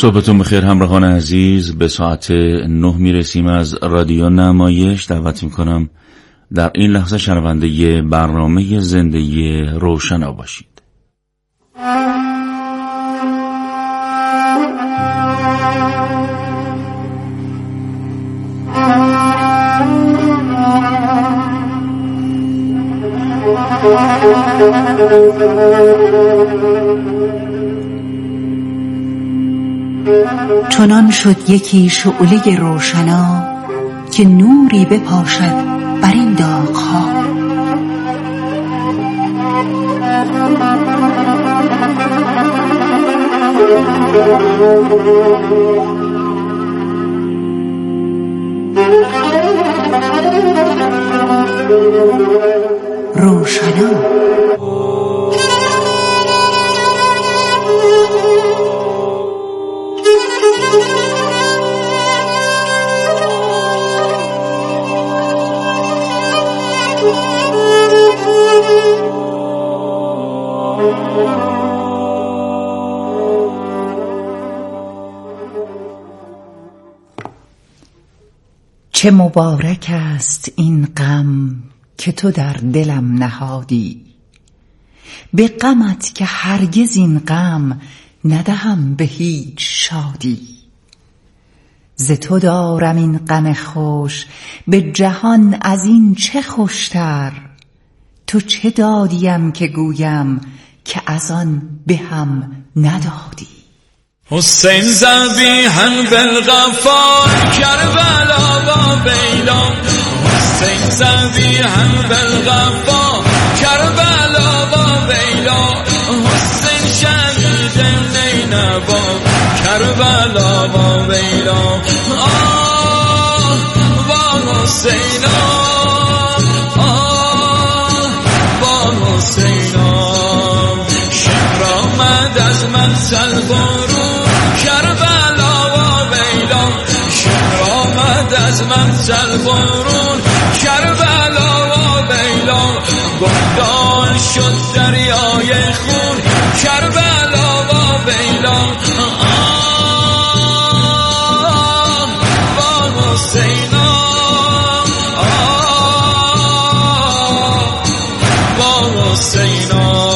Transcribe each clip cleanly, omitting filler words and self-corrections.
صبحتون بخیر همراهان عزیز. به ساعت 9 میرسیم از رادیو نمایش. دعوت میکنم در این لحظه شنونده برنامه زندگی روشنا باشید. چنان شد یکی شعله روشنا که نوری بپاشد بر این داغ‌ها. روشنا چه مبارک است این غم که تو در دلم نهادی، به غمت که هرگز این غم ندهم به هیچ شادی. ز تو دارم این غم خوش، به جهان از این چه خوشتر. تو چه دادیم که گویم که از آن به هم ندادی. حسین ذبیحاً بالغفار کربلا و بیلا، حسین ذبیحاً بالغفار کربلا و بیلا، حسین شهید نینوا کربلا و بیلا. آه و حسین، آه و حسین، شهر آمد از منزل برون کربلا و بیلا، شهر آمد از منزل برون کربلا و بیلا، گفتار شد دریای خون کربلا و بیلا. آه و حسین، آه و حسین،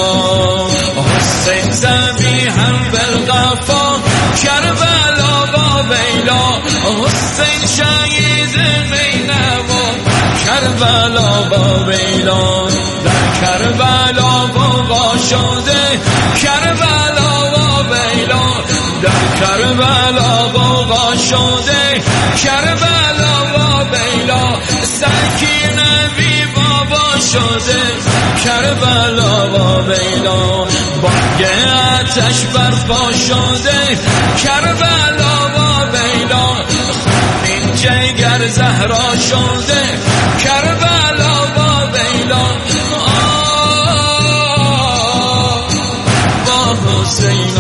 حسین ذبیحاً بالغفار کربلا و بیلا، حسین شهید نینوا کربلا و بیلا. در کربلا بغا شده کربلا و بیلا، در کربلا بغا شده کربلا و بیلا، سکینه بی بابا شده کربلا و بیلا، بانگ آتش برپا شده کربلا و بیلا، خونین جگر زهرا شده کربلا و بیلا. آه و حسین،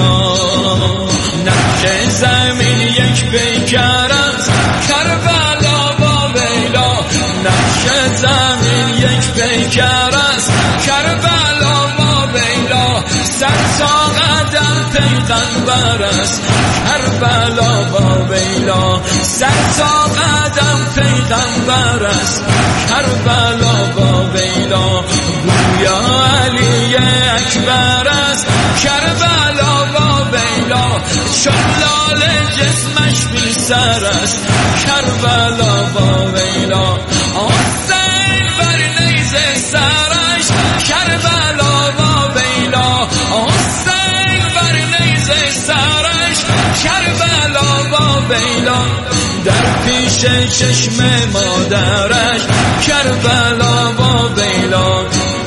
نقش زمین یک پیکر است کربلا و بیلا، نقش زمین یک پیکر است کربلا و بیلا، سر تا قدم پیغمبر است کربلا و بیلا، سر تا قدم پیغمبر است کربلا و بیلا، گویا علی اکبر است کربلا و بیلا، چون لاله جسمش بی سر است کربلا و بیلا. حسین بر نیزه سرش کربلا و بیلا، حسین بر نیزه سرش کربلا و بیلا، در پیش چشم مادرش کربلا و بیلا.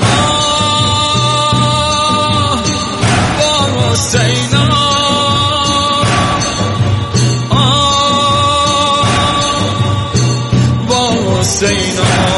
آه و حسین، حسین،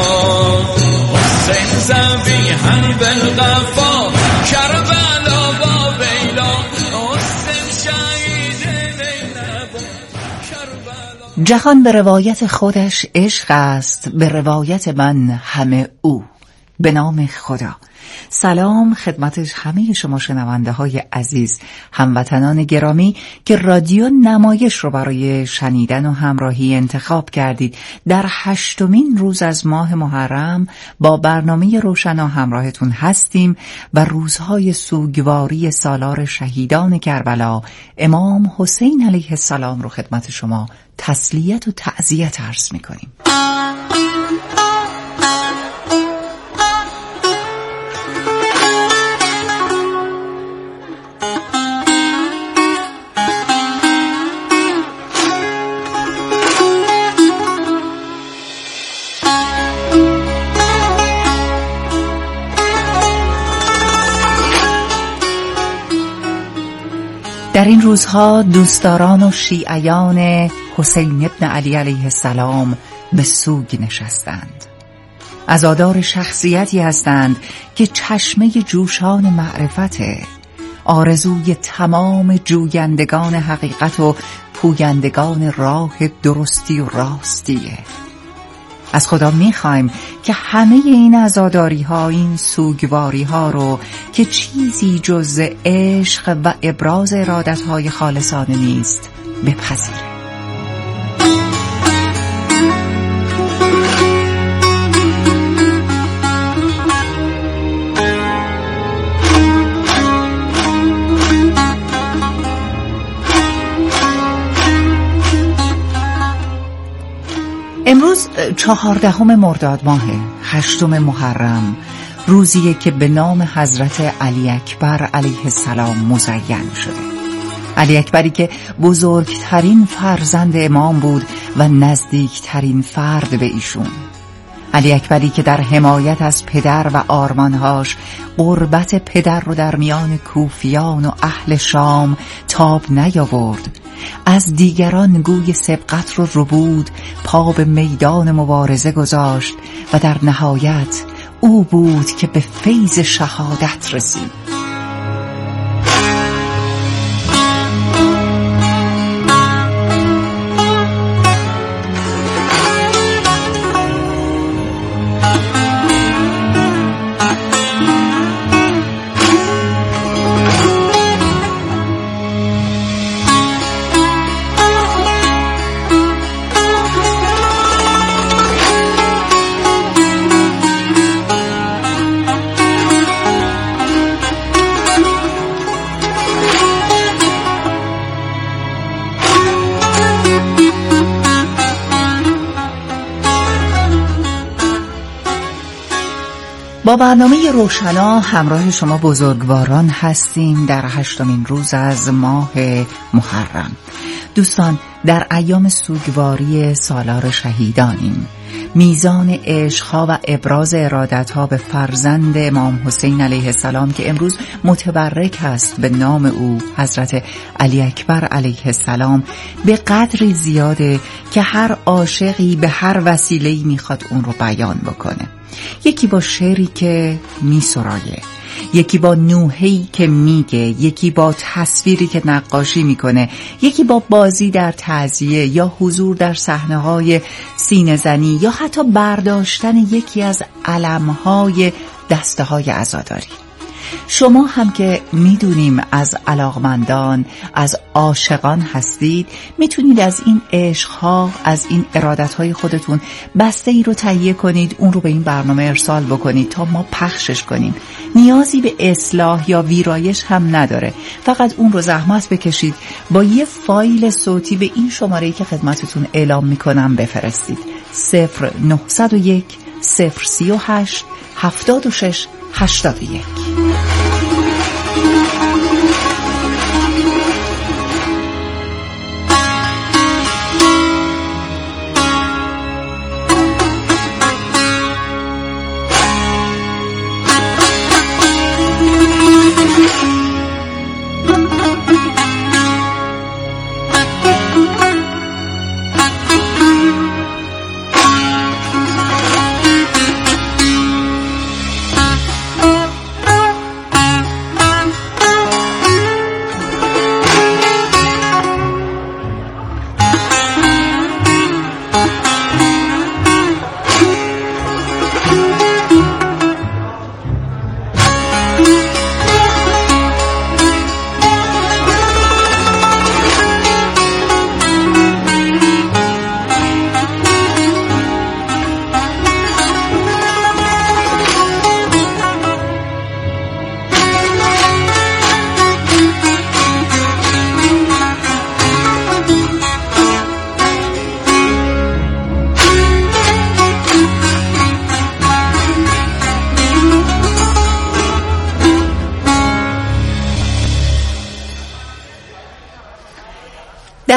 حسین ذبیحاً بالغفار کربلا و بیلا، حسین شهید نینوا کربلا. جهان به روایت خودش عشق است، به روایت من همه او. به نام خدا. سلام خدمت همه شما شنونده های عزیز، هموطنان گرامی که رادیو نمایش رو برای شنیدن و همراهی انتخاب کردید. در 8مین روز از ماه محرم با برنامه روشنا همراهتون هستیم و روزهای سوگواری سالار شهیدان کربلا امام حسین علیه السلام رو خدمت شما تسلیت و تعزیت عرض می‌کنیم. در این روزها دوستداران و شیعیان حسین ابن علی علیه السلام به سوگ نشستند. عزادار شخصیتی هستند که چشمه جوشان معرفته، آرزوی تمام جویندگان حقیقت و پویندگان راه درستی و راستیه. از خدا میخوایم که همه این عزاداری ها، این سوگواری ها رو که چیزی جز عشق و ابراز ارادت های خالصانه نیست بپذیره. امروز 14 مرداد ماه 8 محرم، روزیه که به نام حضرت علی اکبر علیه السلام مزین شده. علی اکبری که بزرگترین فرزند امام بود و نزدیکترین فرد به ایشون. علی اکبری که در حمایت از پدر و آرمانهاش غربت پدر رو در میان کوفیان و اهل شام تاب نیاورد، از دیگران گوی سبقت رو ربود، پا به میدان مبارزه گذاشت و در نهایت او بود که به فیض شهادت رسید. با برنامه روشنا همراه شما بزرگواران هستیم در 8مین روز از ماه محرم. دوستان، در ایام سوگواری سالار شهیدانیم. میزان عشقها و ابراز ارادتها به فرزند امام حسین علیه السلام که امروز متبرک است به نام او حضرت علی اکبر علیه السلام به قدری زیاده که هر عاشقی به هر وسیله‌ای میخواد اون رو بیان بکنه. یکی با شعری که میسرایه، یکی با نوحه‌ای که میگه، یکی با تصویری که نقاشی میکنه، یکی با بازی در تعزیه یا حضور در صحنه‌های سینه‌زنی یا حتی برداشتن یکی از علم‌های دسته‌های عزاداری. شما هم که میدونیم از علاقمندان، از عاشقان هستید، میتونید از این عشقها، از این ارادتهای خودتون بسته ای رو تهیه کنید، اون رو به این برنامه ارسال بکنید تا ما پخشش کنیم. نیازی به اصلاح یا ویرایش هم نداره، فقط اون رو زحمت بکشید با یه فایل صوتی به این شماره‌ای که خدمتتون اعلام میکنم بفرستید. 0901 038 76 81.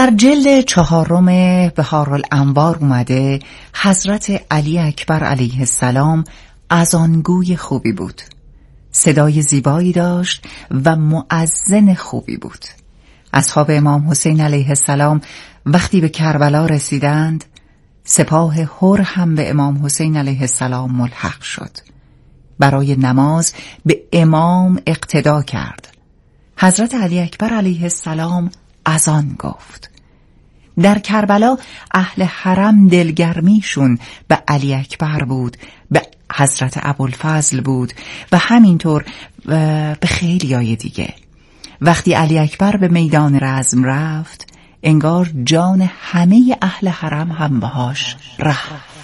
در جلد 4 بهارالانوار اومده حضرت علی اکبر علیه السلام اذانگوی خوبی بود، صدای زیبایی داشت و مؤذن خوبی بود. اصحاب امام حسین علیه السلام وقتی به کربلا رسیدند، سپاه هر هم به امام حسین علیه السلام ملحق شد. برای نماز به امام اقتدا کرد. حضرت علی اکبر علیه السلام اذان گفت. در کربلا اهل حرم دلگرمیشون به علی اکبر بود، به حضرت ابوالفضل بود و همینطور به خیلیای دیگه. وقتی علی اکبر به میدان رزم رفت، انگار جان همه اهل حرم هم باهاش رفت.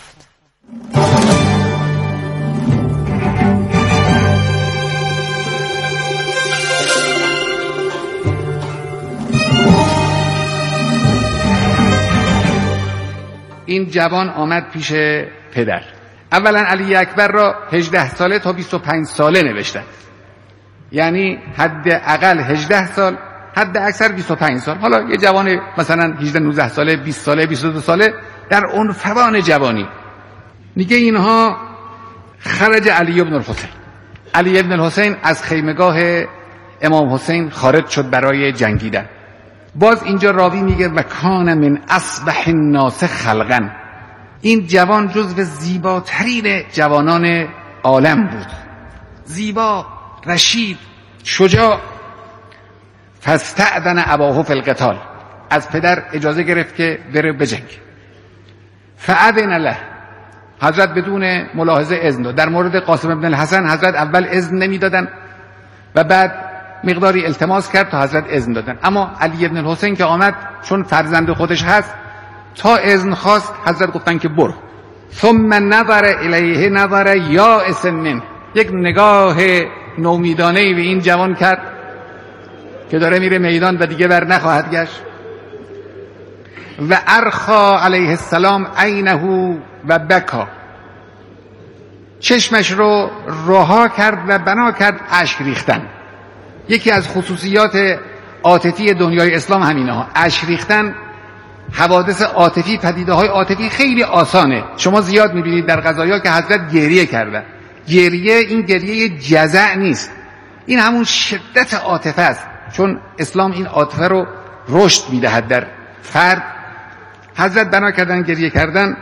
این جوان آمد پیش پدر. اولا علی اکبر را 18 ساله تا 25 ساله نوشتن، یعنی حد اقل 18 سال، حد اکثر 25 سال. حالا یه جوان مثلا 18-19 ساله، 20 ساله، 22 ساله، در عنفوان جوانی. میگه اینها خرج علی ابن الحسین. علی ابن الحسین از خیمگاه امام حسین خارج شد برای جنگیدن. باز اینجا راوی میگه و کان من اصبح الناس خلقا. این جوان جزو زیباترین جوانان عالم بود، زیبا، رشید، شجاع. فاستأذن اباه فی القتال. از پدر اجازه گرفت که بره بجنگ. فاذن له. حضرت بدون ملاحظه اذن داد. در مورد قاسم ابن الحسن حضرت اول اذن نمیدادن و بعد مقداری التماس کرد تا حضرت اذن دادن. اما علی ابن الحسین که آمد، چون فرزند خودش هست، تا اذن خواست حضرت گفتن که برو. ثم نظر الیه نظر یائس منه. یک نگاه نومیدانه‌ای به این جوان کرد که داره میره میدان و دیگه بر نخواهد گشت. و ارخا علیه السلام عینه و بکا. چشمش رو رها کرد و بنا کرد اشک ریختن. یکی از خصوصیات عاطفی دنیای اسلام همینه ها، اشک ریختن. حوادث عاطفی، پدیده های عاطفی خیلی آسانه. شما زیاد میبینید در قضایا که حضرت گریه کردن. گریه، این گریه جزع نیست، این همون شدت عاطفه است، چون اسلام این عاطفه رو رشد میدهد در فرد. حضرت بنا کردن گریه کردن.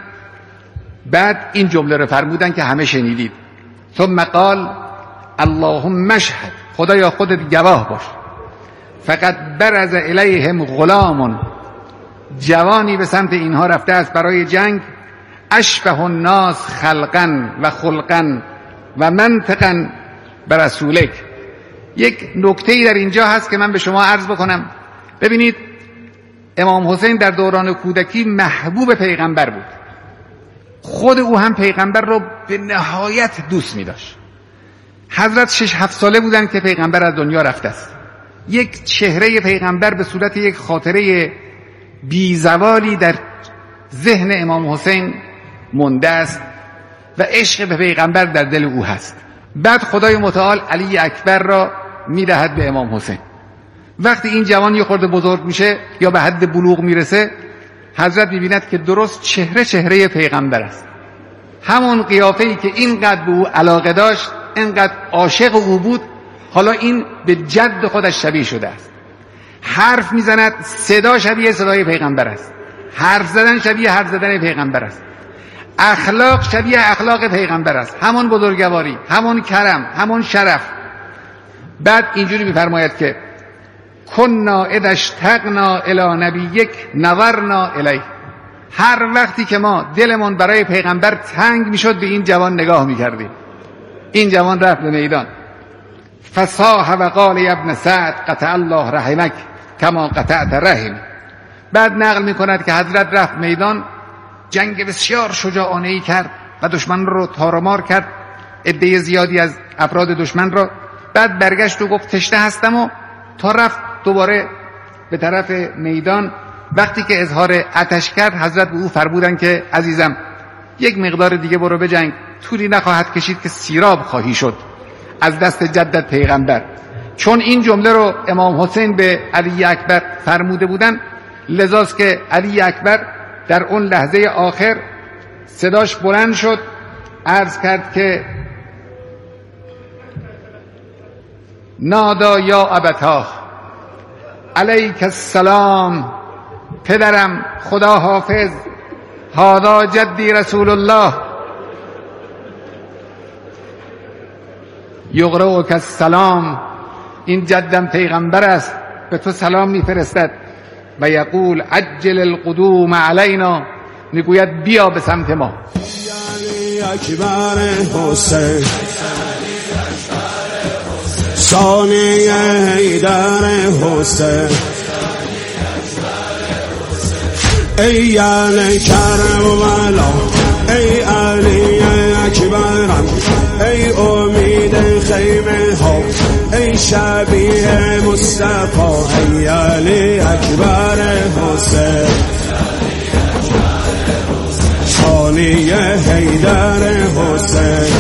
بعد این جمله رو فرمودن که همه شنیدید. ثم قال اللهم اشهد. خدایا خودت گواه باش. فقط برز الیهم غلام. جوانی به سمت اینها رفته است برای جنگ. اشبه الناس خلقا و خلقا و منطقا برسولک. یک نکته‌ای در اینجا هست که من به شما عرض بکنم. ببینید، امام حسین در دوران کودکی محبوب پیغمبر بود. خود او هم پیغمبر رو به نهایت دوست می داشت. حضرت 6-7 ساله بودن که پیغمبر از دنیا رفته است. یک چهره پیغمبر به صورت یک خاطره بیزوالی در ذهن امام حسین مونده است و عشق به پیغمبر در دل او هست. بعد خدای متعال علی اکبر را میدهد به امام حسین. وقتی این جوان یه خورده بزرگ میشه یا به حد بلوغ میرسه، حضرت میبیند که درست چهره پیغمبر است. همون قیافه‌ای که اینقدر به او علاقه داشت، اینقدر عاشق او بود، حالا این به جد خودش شبیه شده است. حرف میزند، صدا شبیه صدای پیغمبر است. حرف زدن شبیه حرف زدن پیغمبر است. اخلاق شبیه اخلاق پیغمبر است. همون بزرگواری، همون کرم، همون شرف. بعد اینجوری میفرماید که کنا اذا اشتقنا الی نبیک نظرنا الیه. هر وقتی که ما دلمون برای پیغمبر تنگ میشد به این جوان نگاه میکردیم. این جوان رفت به میدان. فصاح و قال یا ابن سعد قطع الله رحمک کما قطعت رحم. بعد نقل میکند که حضرت رفت میدان، جنگ بسیار شجاعانه‌ای کرد و دشمن رو تارمار کرد، عده زیادی از افراد دشمن را. بعد برگشت و گفت تشنه هستم و تا رفت دوباره به طرف میدان. وقتی که اظهار آتش کرد، حضرت به او فرمودن که عزیزم یک مقدار دیگه برو بجنگ، طولی نخواهد کشید که سیراب خواهی شد از دست جدت پیغمبر. چون این جمله رو امام حسین به علی اکبر فرموده بودن، لذاست که علی اکبر در اون لحظه آخر صداش بلند شد، عرض کرد که نادا یا ابتاه علیک السلام، پدرم خدا حافظ، هادا جدی رسول الله یقرؤک السلام، این جدم پیغمبر است به تو سلام میفرستد. و یقول عجل القدوم علینا، میگوید بیا به سمت ما. علی اکبر حسین ثانی حیدر حسین، ای علی کربلا، ای علی اکبرم، ای امید خیمه ها، ای شبیه مصطفی، ای علی اکبر حسین ثانی حیدر حسین.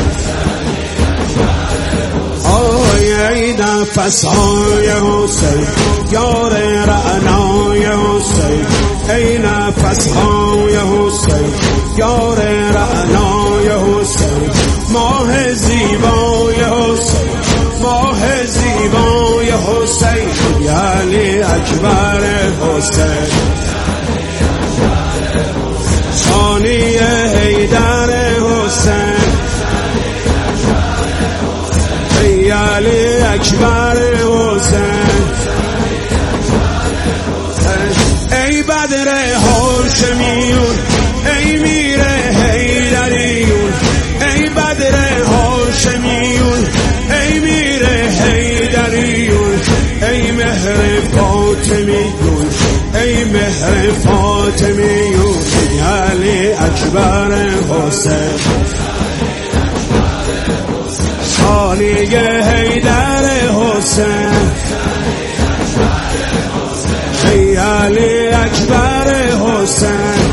ای نفس‌های حسین یار رعنای حسین، ای نفس‌های حسین یار رعنای حسین، ماه زیبای حسین، ماه زیبای حسین، علی اکبر حسین ثانی حیدر حسین، ای علی اکبر حسین، ای بدر هاشمیون، ای میر حیدریون، ای بدر هاشمیون، ای میر حیدریون، ای مهر فاطمیون، ای مهر فاطمیون، ای علی اکبر حسین ثانی حیدر حسین، ای علی اکبر حسین،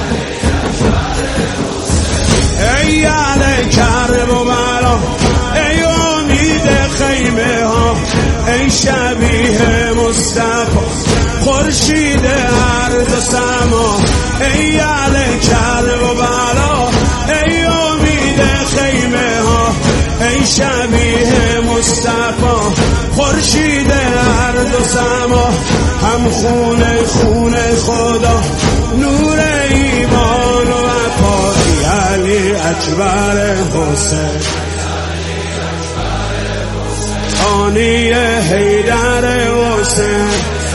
ای علی کربلا، ای امید خیمه ها، ای شبیه مصطفی خورشید ارض و سما، ای علی کربلا، ای امید خیمه ها، ای شبیه مصطفی خورشید ارض و سما، هم خونه خونه خدا، نور ایمان و وفا، علی اکبر حسین ثانی حیدر حسین،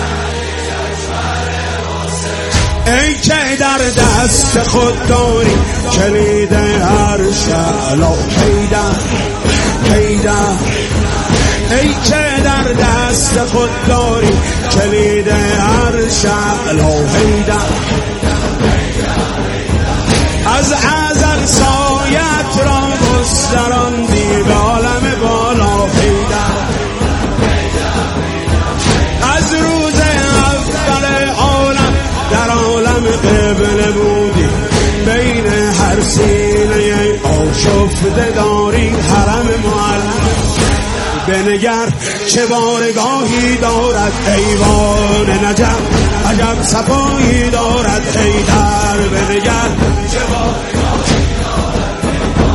ای که در دست خود داری کلید عرش اعلی، حیدر حیدر، ای که در دست خود داری کلید عرش اعلی، حیدر از ازل سایت را گستراندی به عالم بالا، حیدر از روز اول عالم در عالم قبله بودی، بین هر سینه آشفته داری حرم معلم، بنگر چه بارگاهی دارد ایوان نجف، عجب صفایی دارد حیدر، بنگر چه بارگاهی دارد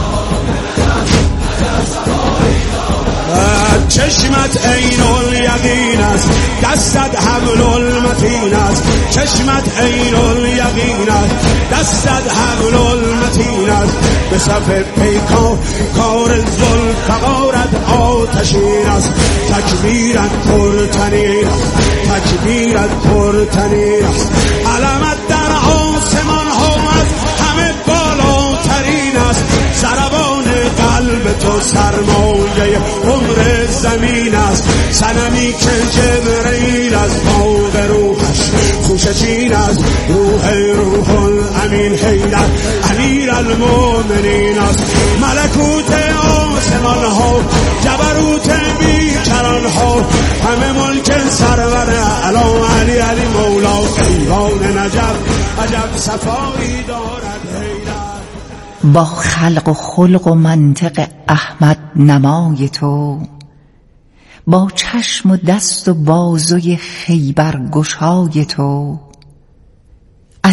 چشمت عین الیقین است، دستت حبل المتین است، چشمت عین الیقین است، دستت حبل المتین است، به صف پیکان کار ذوالفقارت آتشین است، تکبیرت پرتنین است، تکبیرت پرتنین است، علمت در آسمان ها از همه بالاترین است، ضربان قلب تو سرمایه عمر زمین است، صنمی که جبرئیل از باغ روحش خوشچین است، روح الامین حیدر امیر المؤمنین است، ملکوت آسمان ها جبروت بیکران ها، همه ملک سرور اعلی علی مولا، ایوان نجف عجب صفایی دارد حیدر. با خلق و خلق و منطق احمد نمای تو، با چشم و دست و بازوی خیبر گشای تو،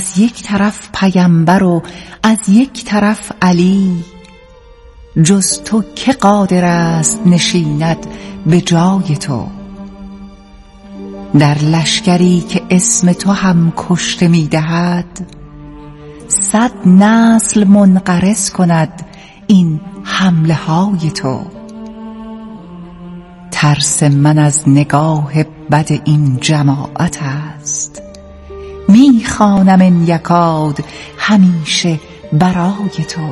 از یک طرف پیامبر و از یک طرف علی، جز تو که قادر است نشیند به جای تو. در لشکری که اسم تو هم کشته می دهد، 100 نسل منقرض کند این حمله های تو. ترس من از نگاه بد این جماعت است، می خوانم ان یکاد همیشه برای تو.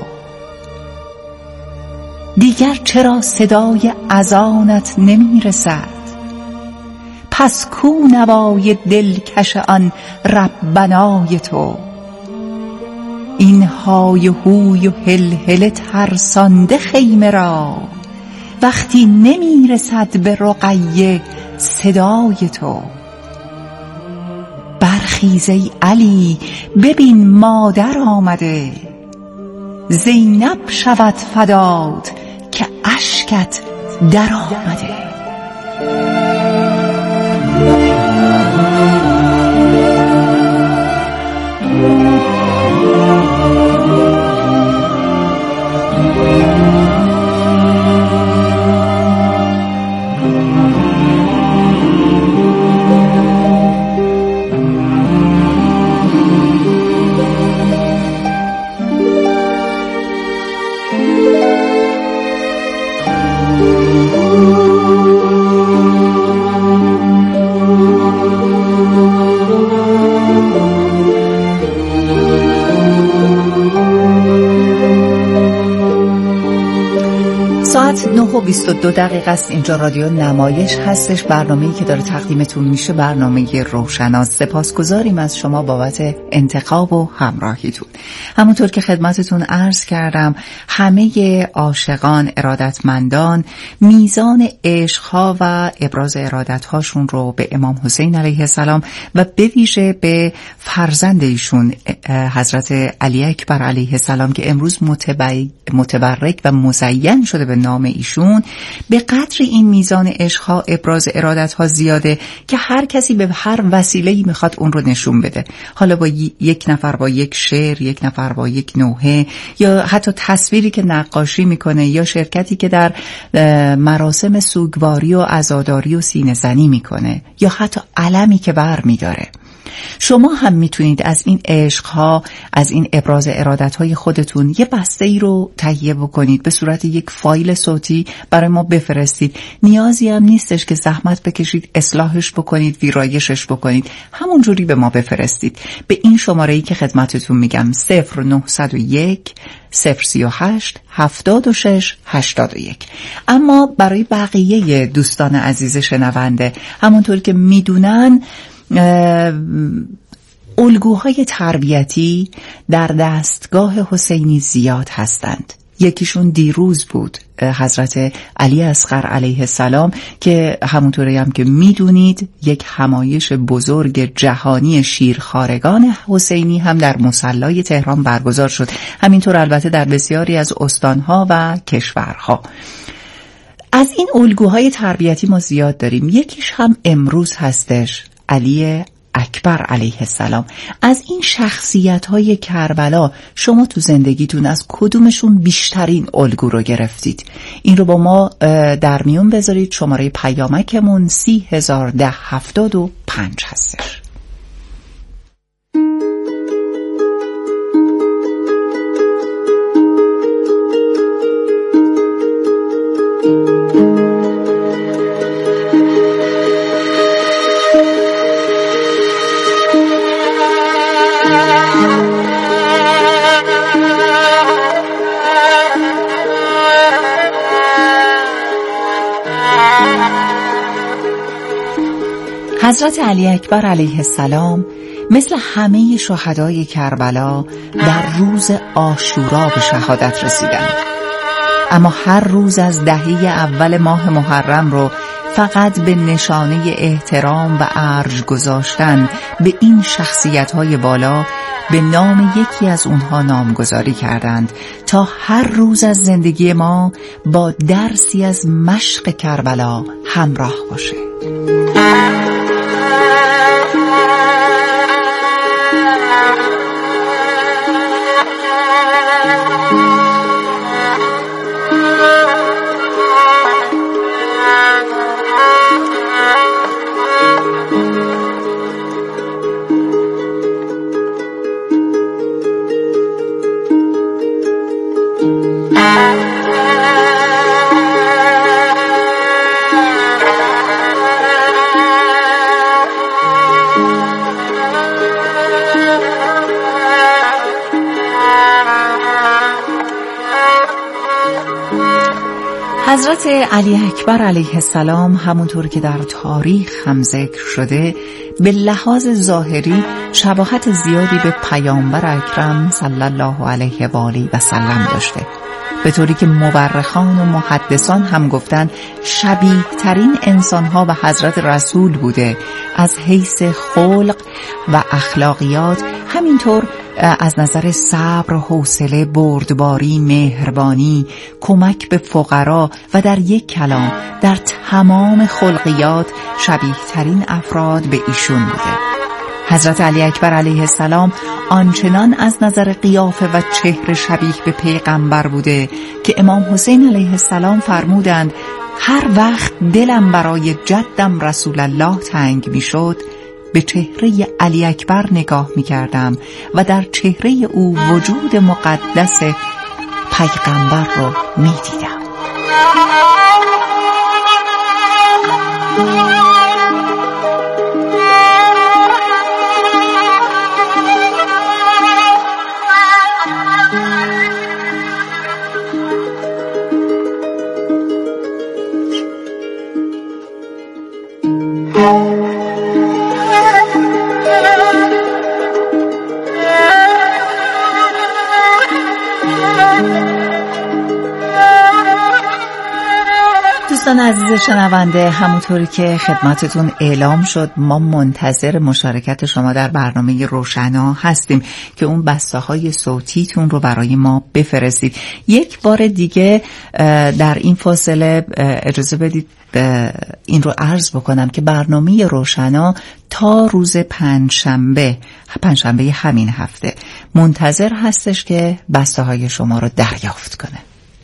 دیگر چرا صدای اذانت نمی رسد؟ پس کو نوای دلکش آن ربنای تو؟ این های و هوی و هلهله ترسانده خیمه را، وقتی نمی رسد به رقیه صدای تو. برخیز ای علی ببین مادر آمده، زینب شود فدات که اشکت در آمده. ساعت 9:22 است. اینجا رادیو نمایش هستش، برنامه‌ای که داره تقدیمتون میشه، برنامه روشناس. سپاسگزاریم از شما بابت انتخاب و همراهیتون. همونطور که خدمتتون عرض کردم، همه عاشقان، ارادتمندان میزان عشقها و ابراز ارادتهاشون رو به امام حسین علیه السلام و به ویژه به فرزند ایشون حضرت علی اکبر علیه السلام که امروز متبرک و مزین شده به نام ایشون، به قدر این میزان عشقها، ابراز ارادتها زیاده که هر کسی به هر وسیله‌ای میخواد اون رو نشون بده. حالا با یک نفر با یک شعر، یک نفر با یک نوحه، یا حتی تصویری که نقاشی میکنه، یا شرکتی که در مراسم سوگواری و عزاداری و سینه زنی میکنه، یا حتی علمی که بر میداره. شما هم میتونید از این عشقها، از این ابراز ارادتهای خودتون یه بسته ای رو تهیه بکنید، به صورت یک فایل صوتی برای ما بفرستید. نیازی هم نیستش که زحمت بکشید اصلاحش بکنید، ویرایشش بکنید، همونجوری به ما بفرستید به این شماره‌ای که خدمتتون میگم 0901 038 76 81. اما برای بقیه دوستان عزیز شنونده، همونطور که میدونن الگوهای تربیتی در دستگاه حسینی زیاد هستند. یکیشون دیروز بود، حضرت علی اصغر علیه السلام، که همونطوری هم که میدونید یک همایش بزرگ جهانی شیرخوارگان حسینی هم در مصلی تهران برگزار شد. همینطور البته در بسیاری از استانها و کشورها. از این الگوهای تربیتی ما زیاد داریم. یکیش هم امروز هستش، علی اکبر علیه السلام. از این شخصیت‌های کربلا شما تو زندگیتون از کدومشون بیشترین الگو رو گرفتید؟ این رو با ما در میون بذارید. شماره پیامکمون 301075 هستش. حضرت علی اکبر علیه السلام مثل همه شهدای کربلا در روز عاشورا به شهادت رسیدند، اما هر روز از دهه اول ماه محرم رو فقط به نشانه احترام و ارج گذاشتن به این شخصیت‌های بالا به نام یکی از اونها نامگذاری کردند تا هر روز از زندگی ما با درسی از مشق کربلا همراه باشه. حضرت علی اکبر علیه السلام همونطور که در تاریخ هم ذکر شده به لحاظ ظاهری شباهت زیادی به پیامبر اکرم صلی الله علیه و آله و سلم داشته، به طوری که مورخان و محدثان هم گفتن شبیه ترین انسانها به حضرت رسول بوده از حیث خلق و اخلاقیات، همینطور از نظر صبر، حوصله، بردباری، مهربانی، کمک به فقرا و در یک کلام در تمام خلقیات شبیه ترین افراد به ایشون بوده. حضرت علی اکبر علیه السلام آنچنان از نظر قیافه و چهره شبیه به پیغمبر بوده که امام حسین علیه السلام فرمودند هر وقت دلم برای جدم رسول الله تنگ می شد به چهره علی اکبر نگاه می کردم و در چهره او وجود مقدس پیغمبر رو می دیدم. دوستان عزیز شنونده، همونطوری که خدمتتون اعلام شد ما منتظر مشارکت شما در برنامه روشنا هستیم که اون بسته‌های صوتیتون رو برای ما بفرستید. یک بار دیگه در این فاصله اجازه بدید این رو عرض بکنم که برنامه روشنا تا روز پنجشنبه همین هفته منتظر هستش که بسته‌های شما رو دریافت کنه.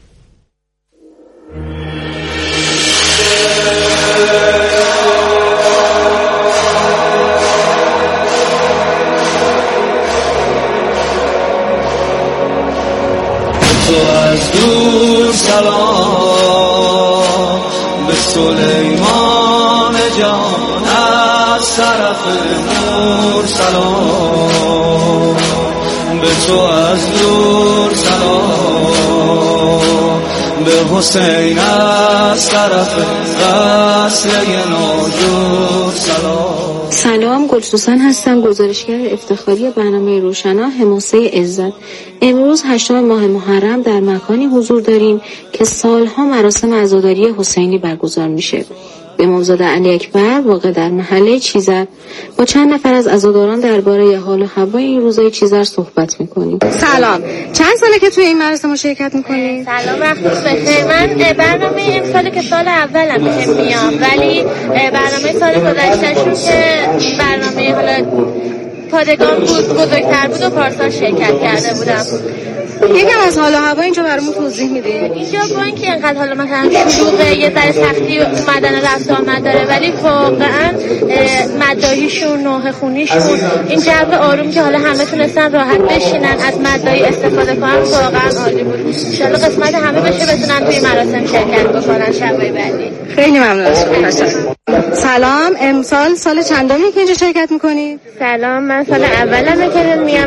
تو از دور سلام به سلیمان جان، از طرف نور سلام به تو، از دور سلام به حسین، از طرف قصر ناجور سلام. سلام، گلسوسن هستم، گزارشگر افتخاری برنامه روشنا حماسه عزت. امروز 8 ماه محرم در مکانی حضور داریم که سالها مراسم عزاداری حسینی برگزار میشه. امامزاده علی اکبر واقع در محله چیزر. با چند نفر از عزاداران درباره حال و هوای این روزای چیزر صحبت میکنیم. سلام، چند ساله که توی این مراسم مشارکت میکنی؟ سلام، وقتتون بخیر. من برنامه این سال که سال اولم بهم میام، ولی برنامه سال گذشتهشون که برنامه حالا پادگان بود بزرگتر بود و پارسال شرکت کرده بودم. یکم از حال و هوا اینجا برامون توضیح میدی؟ اینجا با اینکه انقدر حالا مثلا شلوغه، یه ذره سختی اومدن رفت آمد داره، ولی واقعا مداحیشون، نوحه خونیشون، این جو آروم که حالا همه تونستن راحت بشینن از مداحی استفاده کنن واقعا عالی بود. ان شاءالله قسمت همه بشه بتونن توی مراسم شرکت بکنن شبای بعدی. خیلی ممنون. سلام، امسال سال چندمی که اینجا شرکت میکنید؟ سلام، من سال اولمه که میام